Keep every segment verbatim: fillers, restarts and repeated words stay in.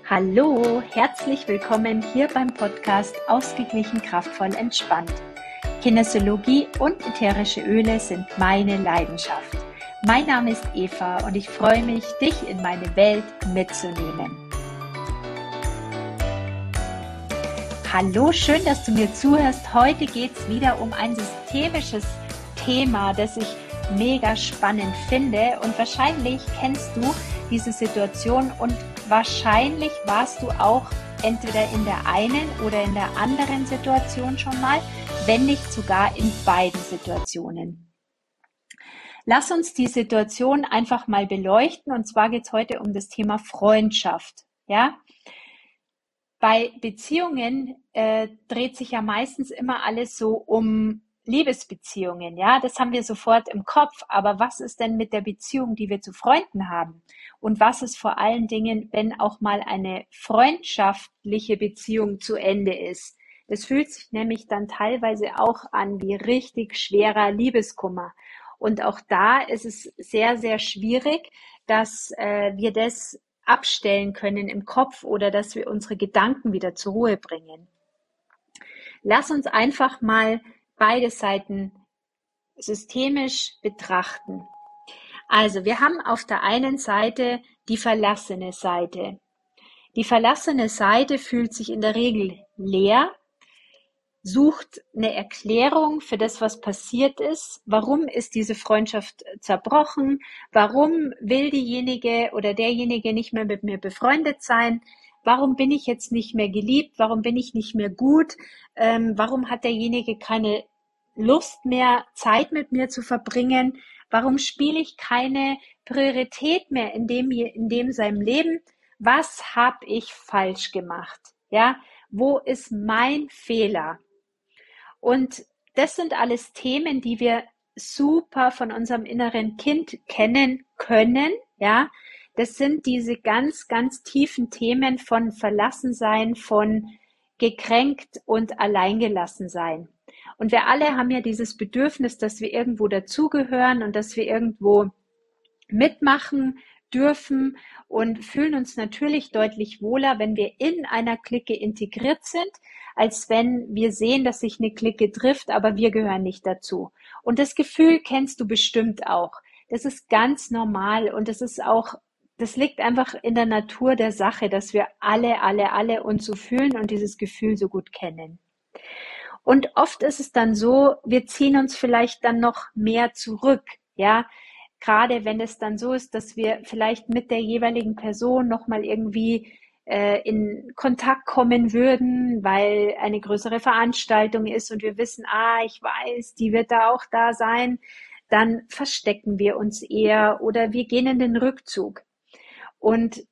Hallo, herzlich willkommen hier beim Podcast Ausgeglichen, kraftvoll, entspannt. Kinesiologie und ätherische Öle sind meine Leidenschaft. Mein Name ist Eva und ich freue mich, dich in meine Welt mitzunehmen. Hallo, schön, dass du mir zuhörst. Heute geht es wieder um ein systemisches Thema, das ich mega spannend finde, und wahrscheinlich kennst du diese Situation und wahrscheinlich warst du auch entweder in der einen oder in der anderen Situation schon mal, wenn nicht sogar in beiden Situationen. Lass uns die Situation einfach mal beleuchten, und zwar geht es heute um das Thema Freundschaft. Ja? Bei Beziehungen äh, dreht sich ja meistens immer alles so um Liebesbeziehungen, ja, das haben wir sofort im Kopf, aber was ist denn mit der Beziehung, die wir zu Freunden haben? Und was ist vor allen Dingen, wenn auch mal eine freundschaftliche Beziehung zu Ende ist? Das fühlt sich nämlich dann teilweise auch an wie richtig schwerer Liebeskummer. Und auch da ist es sehr, sehr schwierig, dass äh, wir das abstellen können im Kopf oder dass wir unsere Gedanken wieder zur Ruhe bringen. Lass uns einfach mal beide Seiten systemisch betrachten. Also wir haben auf der einen Seite die verlassene Seite. Die verlassene Seite fühlt sich in der Regel leer, sucht eine Erklärung für das, was passiert ist. Warum ist diese Freundschaft zerbrochen? Warum will diejenige oder derjenige nicht mehr mit mir befreundet sein? Warum bin ich jetzt nicht mehr geliebt? Warum bin ich nicht mehr gut? Ähm, warum hat derjenige keine Lust mehr, Zeit mit mir zu verbringen? Warum spiele ich keine Priorität mehr in dem, in dem seinem Leben? Was habe ich falsch gemacht? Ja, wo ist mein Fehler? Und das sind alles Themen, die wir super von unserem inneren Kind kennen können, ja. Das sind diese ganz, ganz tiefen Themen von Verlassensein, von gekränkt und alleingelassen sein. Und wir alle haben ja dieses Bedürfnis, dass wir irgendwo dazugehören und dass wir irgendwo mitmachen dürfen und fühlen uns natürlich deutlich wohler, wenn wir in einer Clique integriert sind, als wenn wir sehen, dass sich eine Clique trifft, aber wir gehören nicht dazu. Und das Gefühl kennst du bestimmt auch. Das ist ganz normal und das ist auch, das liegt einfach in der Natur der Sache, dass wir alle, alle, alle uns so fühlen und dieses Gefühl so gut kennen. Und oft ist es dann so, wir ziehen uns vielleicht dann noch mehr zurück, ja. Gerade wenn es dann so ist, dass wir vielleicht mit der jeweiligen Person nochmal irgendwie äh, in Kontakt kommen würden, weil eine größere Veranstaltung ist und wir wissen, ah, ich weiß, die wird da auch da sein, dann verstecken wir uns eher oder wir gehen in den Rückzug. Und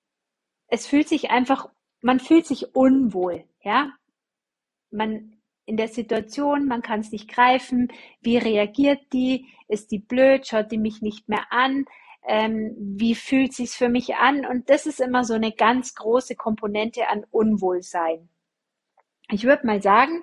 es fühlt sich einfach, man fühlt sich unwohl, ja. Man in der Situation, man kann es nicht greifen, wie reagiert die, ist die blöd, schaut die mich nicht mehr an, ähm, wie fühlt sich's für mich an, und das ist immer so eine ganz große Komponente an Unwohlsein. Ich würde mal sagen,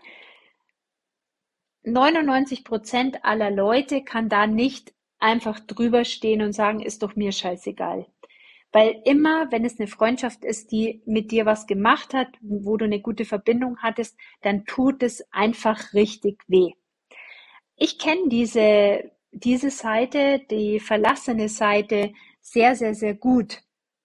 neunundneunzig Prozent aller Leute kann da nicht einfach drüber stehen und sagen, ist doch mir scheißegal. Weil immer, wenn es eine Freundschaft ist, die mit dir was gemacht hat, wo du eine gute Verbindung hattest, dann tut es einfach richtig weh. Ich kenne diese, diese Seite, die verlassene Seite, sehr, sehr, sehr gut.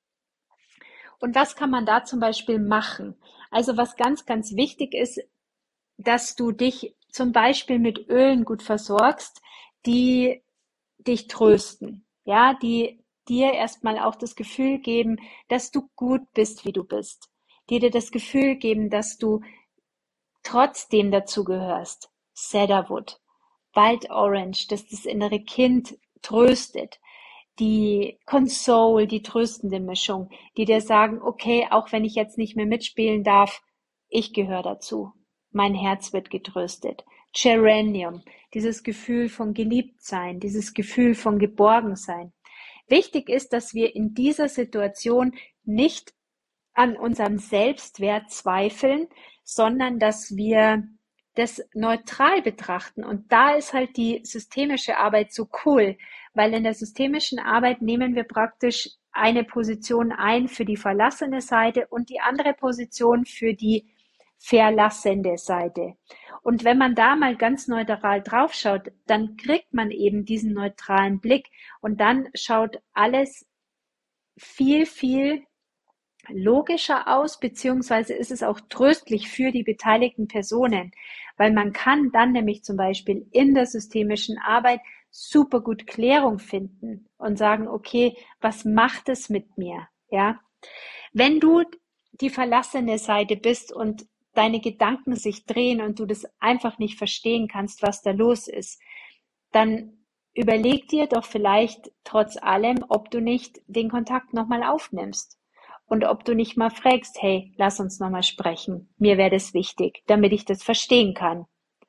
Und was kann man da zum Beispiel machen? Also was ganz, ganz wichtig ist, dass du dich zum Beispiel mit Ölen gut versorgst, die dich trösten, ja, die dir erstmal auch das Gefühl geben, dass du gut bist, wie du bist, die dir das Gefühl geben, dass du trotzdem dazugehörst. Cedarwood, Wild Orange, dass das innere Kind tröstet, die Console, die tröstende Mischung, die dir sagen, okay, auch wenn ich jetzt nicht mehr mitspielen darf, ich gehöre dazu. Mein Herz wird getröstet. Geranium, dieses Gefühl von Geliebtsein, dieses Gefühl von Geborgensein. Wichtig ist, dass wir in dieser Situation nicht an unserem Selbstwert zweifeln, sondern dass wir das neutral betrachten. Und da ist halt die systemische Arbeit so cool, weil in der systemischen Arbeit nehmen wir praktisch eine Position ein für die verlassene Seite und die andere Position für die verlassende Seite. Und wenn man da mal ganz neutral draufschaut, dann kriegt man eben diesen neutralen Blick und dann schaut alles viel, viel logischer aus, beziehungsweise ist es auch tröstlich für die beteiligten Personen, weil man kann dann nämlich zum Beispiel in der systemischen Arbeit super gut Klärung finden und sagen, okay, was macht es mit mir? Ja, wenn du die verlassene Seite bist und deine Gedanken sich drehen und du das einfach nicht verstehen kannst, was da los ist, dann überleg dir doch vielleicht trotz allem, ob du nicht den Kontakt nochmal aufnimmst und ob du nicht mal fragst, hey, lass uns nochmal sprechen, mir wäre das wichtig, damit ich das verstehen kann.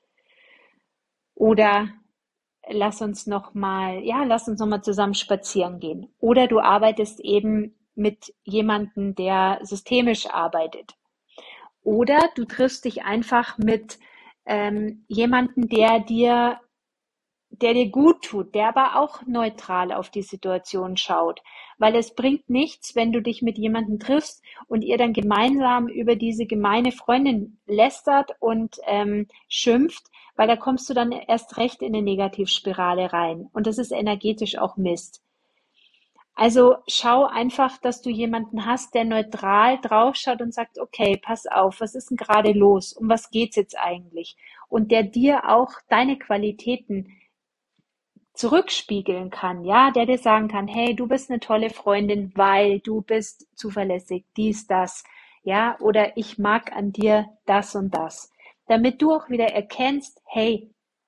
Oder lass uns nochmal, ja, lass uns nochmal zusammen spazieren gehen. Oder du arbeitest eben mit jemandem, der systemisch arbeitet. Oder du triffst dich einfach mit ähm, jemandem, der dir, der dir gut tut, der aber auch neutral auf die Situation schaut. Weil es bringt nichts, wenn du dich mit jemandem triffst und ihr dann gemeinsam über diese gemeine Freundin lästert und ähm, schimpft, weil da kommst du dann erst recht in eine Negativspirale rein. Und das ist energetisch auch Mist. Also schau einfach, dass du jemanden hast, der neutral draufschaut und sagt, okay, pass auf, was ist denn gerade los? Um was geht's jetzt eigentlich? Und der dir auch deine Qualitäten zurückspiegeln kann, ja, der dir sagen kann, hey, du bist eine tolle Freundin, weil du bist zuverlässig, dies, das, ja, oder ich mag an dir das und das. Damit du auch wieder erkennst, hey,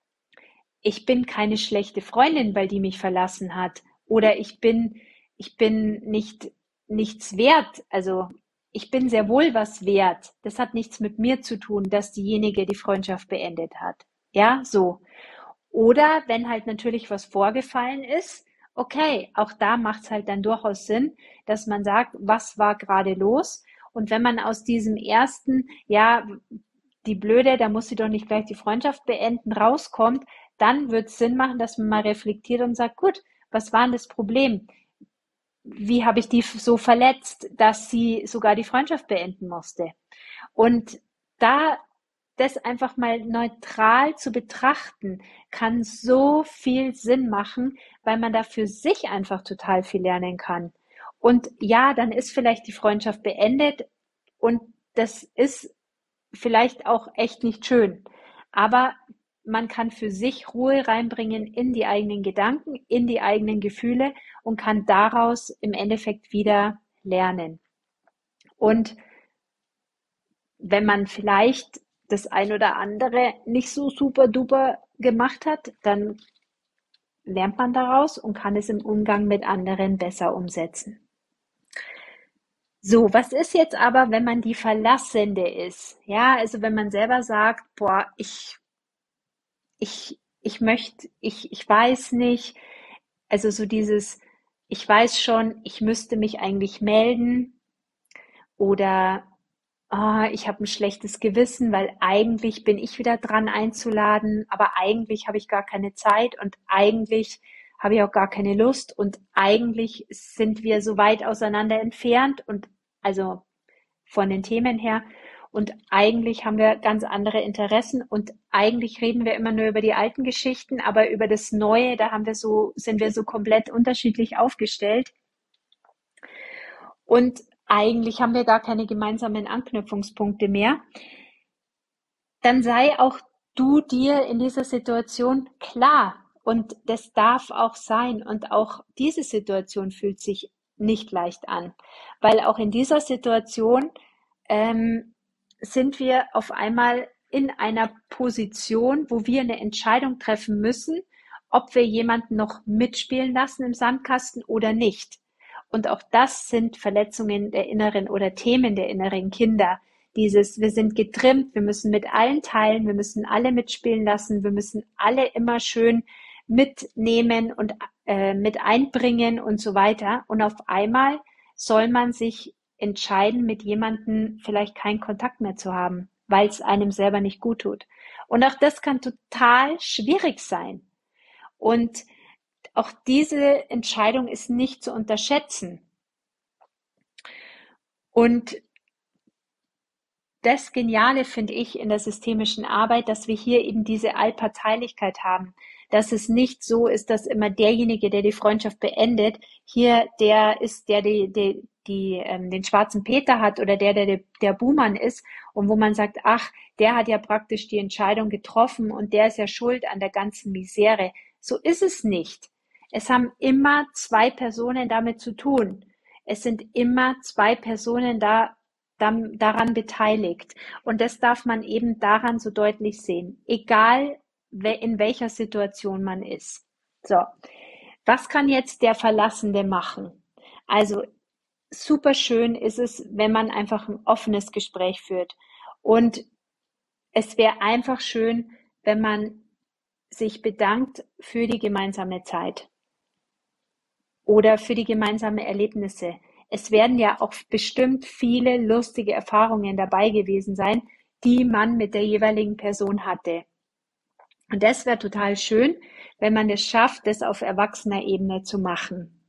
ich bin keine schlechte Freundin, weil die mich verlassen hat, oder ich bin ich bin nicht nichts wert, also ich bin sehr wohl was wert. Das hat nichts mit mir zu tun, dass diejenige die Freundschaft beendet hat. Ja, so. Oder wenn halt natürlich was vorgefallen ist, okay, auch da macht es halt dann durchaus Sinn, dass man sagt, was war gerade los? Und wenn man aus diesem ersten, ja, die Blöde, da muss sie doch nicht gleich die Freundschaft beenden, rauskommt, dann wird es Sinn machen, dass man mal reflektiert und sagt, gut, was war denn das Problem? Wie habe ich die so verletzt, dass sie sogar die Freundschaft beenden musste? Und da das einfach mal neutral zu betrachten, kann so viel Sinn machen, weil man da für sich einfach total viel lernen kann. Und ja, dann ist vielleicht die Freundschaft beendet und das ist vielleicht auch echt nicht schön. Aber man kann für sich Ruhe reinbringen in die eigenen Gedanken, in die eigenen Gefühle und kann daraus im Endeffekt wieder lernen. Und wenn man vielleicht das ein oder andere nicht so super duper gemacht hat, dann lernt man daraus und kann es im Umgang mit anderen besser umsetzen. So, was ist jetzt aber, wenn man die Verlassende ist? Ja, also wenn man selber sagt, boah, ich, ich, ich möchte, ich, ich weiß nicht, also so dieses, ich weiß schon, ich müsste mich eigentlich melden oder ah, ich habe ein schlechtes Gewissen, weil eigentlich bin ich wieder dran einzuladen, aber eigentlich habe ich gar keine Zeit und eigentlich habe ich auch gar keine Lust und eigentlich sind wir so weit auseinander entfernt und also von den Themen her und eigentlich haben wir ganz andere Interessen und eigentlich reden wir immer nur über die alten Geschichten, aber über das Neue, da haben wir so, sind wir so komplett unterschiedlich aufgestellt. Und eigentlich haben wir gar keine gemeinsamen Anknüpfungspunkte mehr, dann sei auch du dir in dieser Situation klar. Und das darf auch sein. Und auch diese Situation fühlt sich nicht leicht an, weil auch in dieser Situation ähm, sind wir auf einmal in einer Position, wo wir eine Entscheidung treffen müssen, ob wir jemanden noch mitspielen lassen im Sandkasten oder nicht. Und auch das sind Verletzungen der inneren oder Themen der inneren Kinder. Dieses, wir sind getrimmt, wir müssen mit allen teilen, wir müssen alle mitspielen lassen, wir müssen alle immer schön mitnehmen und äh, mit einbringen und so weiter. Und auf einmal soll man sich entscheiden, mit jemandem vielleicht keinen Kontakt mehr zu haben, weil es einem selber nicht gut tut. Und auch das kann total schwierig sein. Und auch diese Entscheidung ist nicht zu unterschätzen. Und das Geniale finde ich in der systemischen Arbeit, dass wir hier eben diese Allparteilichkeit haben, dass es nicht so ist, dass immer derjenige, der die Freundschaft beendet, hier der ist, der die, die, die ähm, den schwarzen Peter hat oder der, der der Buhmann ist und wo man sagt, ach, der hat ja praktisch die Entscheidung getroffen und der ist ja schuld an der ganzen Misere. So ist es nicht. Es haben immer zwei Personen damit zu tun. Es sind immer zwei Personen da, daran beteiligt. Und das darf man eben daran so deutlich sehen, egal in welcher Situation man ist. So, was kann jetzt der Verlassene machen? Also super schön ist es, wenn man einfach ein offenes Gespräch führt. Und es wäre einfach schön, wenn man sich bedankt für die gemeinsame Zeit oder für die gemeinsamen Erlebnisse. Es werden ja auch bestimmt viele lustige Erfahrungen dabei gewesen sein, die man mit der jeweiligen Person hatte. Und das wäre total schön, wenn man es schafft, das auf erwachsener Ebene zu machen.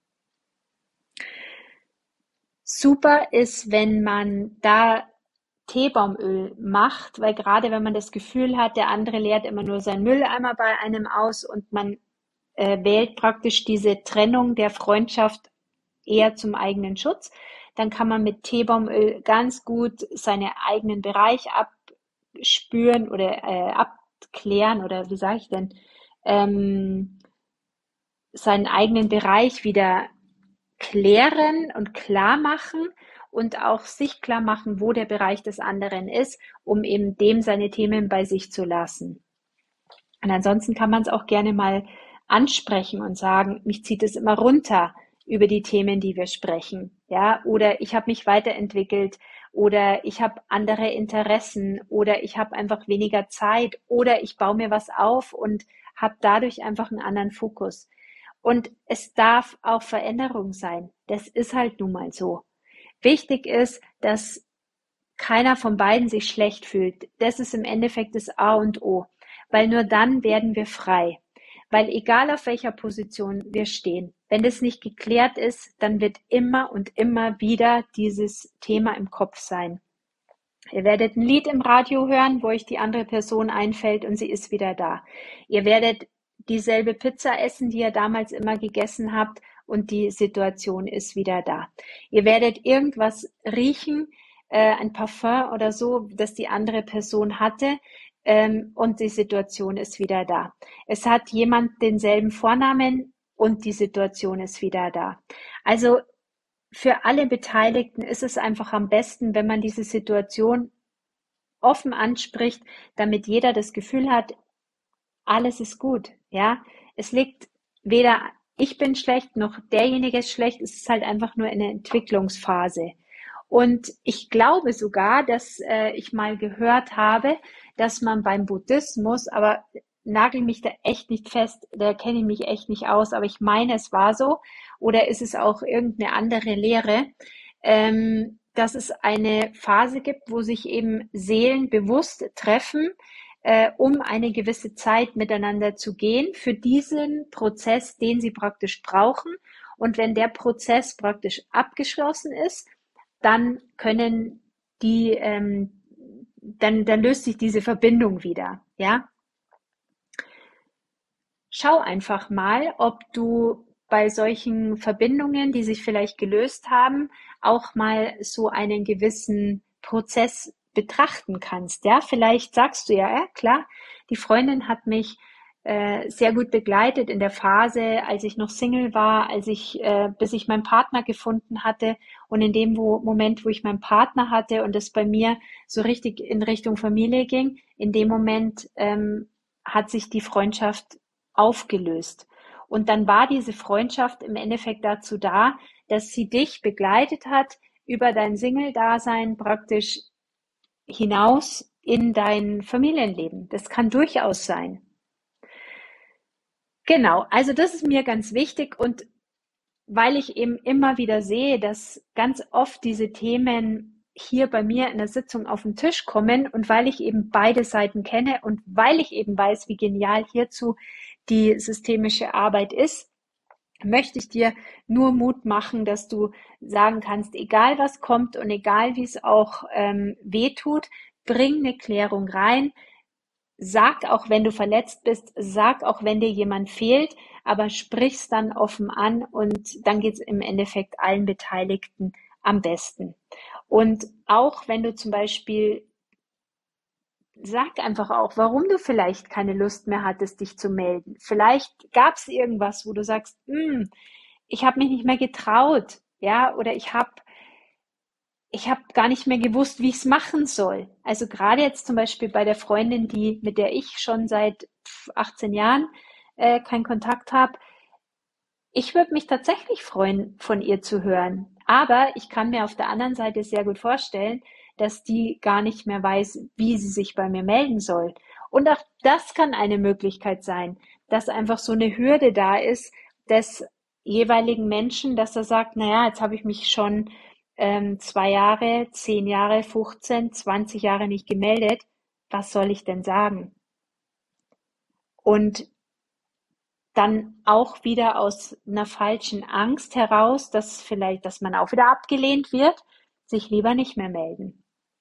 Super ist, wenn man da Teebaumöl macht, weil gerade wenn man das Gefühl hat, der andere leert immer nur seinen Mülleimer bei einem aus und man äh, wählt praktisch diese Trennung der Freundschaft eher zum eigenen Schutz, dann kann man mit Teebaumöl ganz gut seinen eigenen Bereich abspüren oder äh, abklären oder wie sage ich denn, ähm, seinen eigenen Bereich wieder klären und klar machen und auch sich klar machen, wo der Bereich des anderen ist, um eben dem seine Themen bei sich zu lassen. Und ansonsten kann man es auch gerne mal ansprechen und sagen, mich zieht es immer runter über die Themen, die wir sprechen, ja, oder ich habe mich weiterentwickelt oder ich habe andere Interessen oder ich habe einfach weniger Zeit oder ich baue mir was auf und habe dadurch einfach einen anderen Fokus. Und es darf auch Veränderung sein. Das ist halt nun mal so. Wichtig ist, dass keiner von beiden sich schlecht fühlt. Das ist im Endeffekt das A und O, weil nur dann werden wir frei. Weil egal auf welcher Position wir stehen, wenn das nicht geklärt ist, dann wird immer und immer wieder dieses Thema im Kopf sein. Ihr werdet ein Lied im Radio hören, wo euch die andere Person einfällt und sie ist wieder da. Ihr werdet dieselbe Pizza essen, die ihr damals immer gegessen habt und die Situation ist wieder da. Ihr werdet irgendwas riechen, äh, ein Parfum oder so, das die andere Person hatte, ähm, und die Situation ist wieder da. Es hat jemand denselben Vornamen und die Situation ist wieder da. Also für alle Beteiligten ist es einfach am besten, wenn man diese Situation offen anspricht, damit jeder das Gefühl hat, alles ist gut, ja. Es liegt weder ich bin schlecht, noch derjenige ist schlecht, es ist halt einfach nur eine Entwicklungsphase. Und ich glaube sogar, dass äh, ich mal gehört habe, dass man beim Buddhismus, aber nagel mich da echt nicht fest, da kenne ich mich echt nicht aus, aber ich meine, es war so, oder ist es auch irgendeine andere Lehre, ähm, dass es eine Phase gibt, wo sich eben Seelen bewusst treffen, äh, um eine gewisse Zeit miteinander zu gehen für diesen Prozess, den sie praktisch brauchen. Und wenn der Prozess praktisch abgeschlossen ist, dann können die, ähm, dann, dann löst sich diese Verbindung wieder, ja. Schau einfach mal, ob du bei solchen Verbindungen, die sich vielleicht gelöst haben, auch mal so einen gewissen Prozess betrachten kannst, ja. Vielleicht sagst du ja, ja klar, die Freundin hat mich äh, sehr gut begleitet in der Phase, als ich noch Single war, als ich, äh, bis ich meinen Partner gefunden hatte und in dem wo, Moment, wo ich meinen Partner hatte und es bei mir so richtig in Richtung Familie ging, in dem Moment ähm, hat sich die Freundschaft aufgelöst. Und dann war diese Freundschaft im Endeffekt dazu da, dass sie dich begleitet hat über dein Single-Dasein praktisch hinaus in dein Familienleben. Das kann durchaus sein. Genau, also das ist mir ganz wichtig und weil ich eben immer wieder sehe, dass ganz oft diese Themen hier bei mir in der Sitzung auf den Tisch kommen und weil ich eben beide Seiten kenne und weil ich eben weiß, wie genial hierzu die systemische Arbeit ist, möchte ich dir nur Mut machen, dass du sagen kannst, egal was kommt und egal wie es auch ähm, wehtut, bring eine Klärung rein. Sag auch, wenn du verletzt bist, sag auch, wenn dir jemand fehlt, aber sprich's dann offen an und dann geht's im Endeffekt allen Beteiligten am besten. Und auch wenn du zum Beispiel, sag einfach auch, warum du vielleicht keine Lust mehr hattest, dich zu melden. Vielleicht gab's irgendwas, wo du sagst, hm, ich habe mich nicht mehr getraut, ja, oder ich habe ich habe gar nicht mehr gewusst, wie ich es machen soll. Also gerade jetzt zum Beispiel bei der Freundin, die, mit der ich schon seit achtzehn Jahren äh, keinen Kontakt habe, ich würde mich tatsächlich freuen, von ihr zu hören. Aber ich kann mir auf der anderen Seite sehr gut vorstellen, dass die gar nicht mehr weiß, wie sie sich bei mir melden soll. Und auch das kann eine Möglichkeit sein, dass einfach so eine Hürde da ist des jeweiligen Menschen, dass er sagt, naja, jetzt habe ich mich schon ähm, zwei Jahre, zehn Jahre, fünfzehn, zwanzig Jahre nicht gemeldet. Was soll ich denn sagen? Und dann auch wieder aus einer falschen Angst heraus, dass vielleicht, dass man auch wieder abgelehnt wird, sich lieber nicht mehr melden.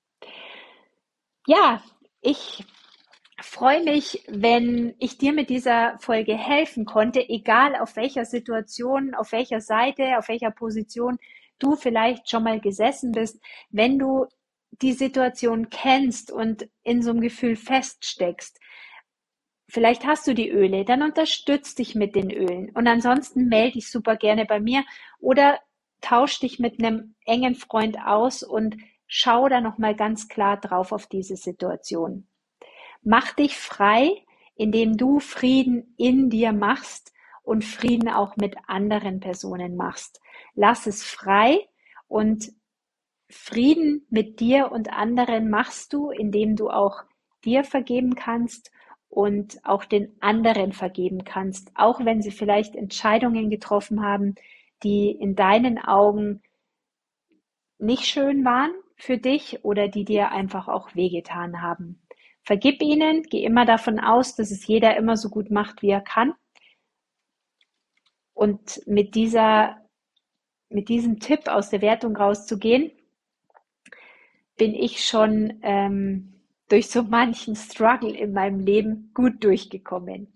Ja, ich freue mich, wenn ich dir mit dieser Folge helfen konnte, egal auf welcher Situation, auf welcher Seite, auf welcher Position du vielleicht schon mal gesessen bist, wenn du die Situation kennst und in so einem Gefühl feststeckst. Vielleicht hast du die Öle, dann unterstütz dich mit den Ölen und ansonsten melde dich super gerne bei mir oder tausch dich mit einem engen Freund aus und schau da nochmal ganz klar drauf auf diese Situation. Mach dich frei, indem du Frieden in dir machst und Frieden auch mit anderen Personen machst. Lass es frei und Frieden mit dir und anderen machst du, indem du auch dir vergeben kannst und auch den anderen vergeben kannst, auch wenn sie vielleicht Entscheidungen getroffen haben, die in deinen Augen nicht schön waren für dich oder die dir einfach auch wehgetan haben. Vergib ihnen, geh immer davon aus, dass es jeder immer so gut macht, wie er kann. Und mit dieser, mit diesem Tipp aus der Wertung rauszugehen, bin ich schon ähm, durch so manchen Struggle in meinem Leben gut durchgekommen.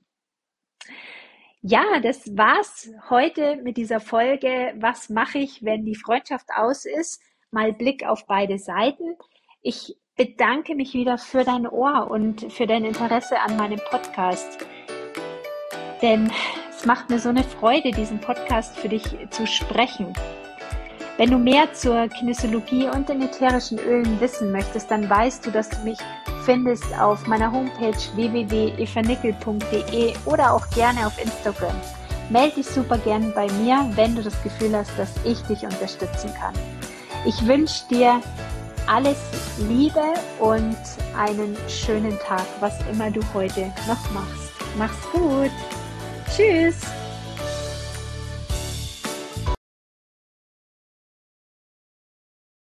Ja, das war's heute mit dieser Folge. Was mache ich, wenn die Freundschaft aus ist? Mal Blick auf beide Seiten. Ich bedanke mich wieder für dein Ohr und für dein Interesse an meinem Podcast. Denn es macht mir so eine Freude, diesen Podcast für dich zu sprechen. Wenn du mehr zur Kinesiologie und den ätherischen Ölen wissen möchtest, dann weißt du, dass du mich findest auf meiner Homepage w w w punkt eva nickel punkt de oder auch gerne auf Instagram. Melde dich super gern bei mir, wenn du das Gefühl hast, dass ich dich unterstützen kann. Ich wünsche dir alles Liebe und einen schönen Tag, was immer du heute noch machst. Mach's gut. Tschüss.